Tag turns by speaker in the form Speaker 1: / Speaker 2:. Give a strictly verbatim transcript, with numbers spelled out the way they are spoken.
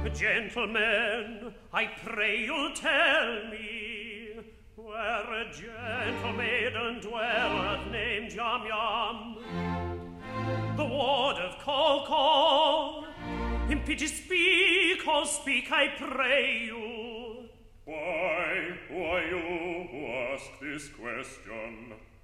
Speaker 1: Gentlemen, I pray you'll tell me where a gentle maiden dwelleth named Yam Yam, the ward of Call Call. In pity speak, oh speak, I pray you.
Speaker 2: Why, why you who ask this question?